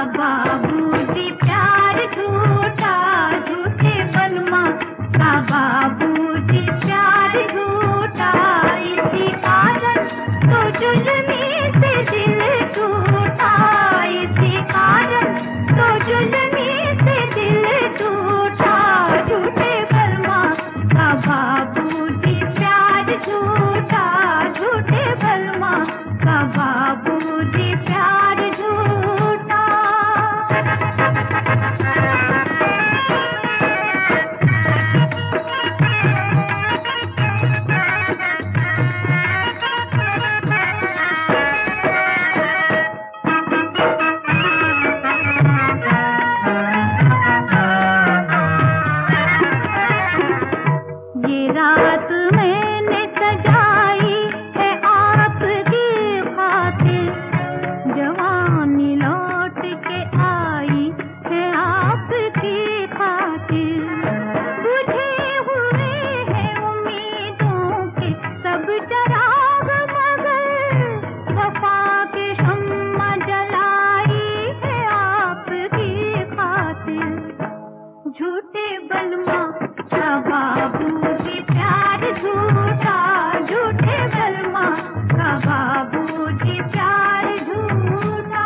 बाबूजी प्यार झूठा, झूठे बलमा का बाबूजी प्यार झूठा। इसी कारण तो जुल्मी से दिल टूटा, इसी कारण तो जुल्मी से दिल टूटा। झूठे बलमा का बाबूजी प्यार झूठा, झूठे बलमा का बाबूजी प्यार झूठा। ये रात मैंने सजाई है आपकी खातिर, जवानी लौट के आई है आपकी खातिर। बुझे हुए हैं उम्मीदों के सब चराग, मगर वफा की शम्मा जलाई है आपकी खातिर। झूठे बलमा का बाबूजी प्यार झूठा, झूठे बलमा का बाबूजी प्यार झूठा।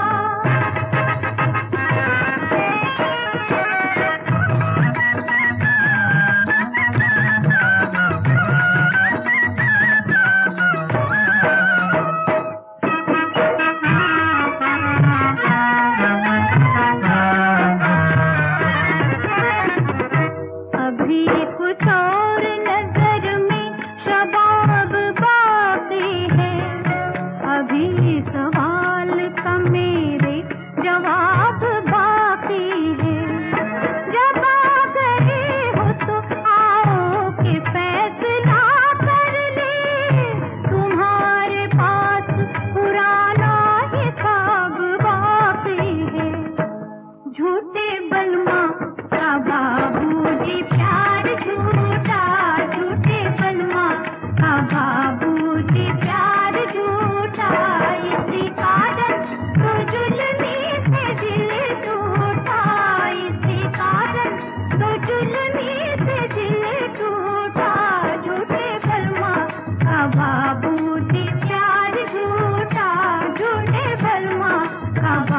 अभी कुछ और नजर में शबाब बाकी है, अभी सवाल का मेरे जवाब बाकी है। जब आ गए हो तो आओ कि फैसला कर ले, तुम्हारे पास पुराना हिसाब बाकी है। झूठे बलमा का बाबूजी प्यार झूठा, झूठे बलमा का बाबूजी प्यार झूठा। इसी कारण तो जुल्मी से दिल टूटा, इसी कारण तो जुल्मी से दिल टूटा। झूठे बलमा का बाबूजी प्यार झूठा, झूठे बलमा का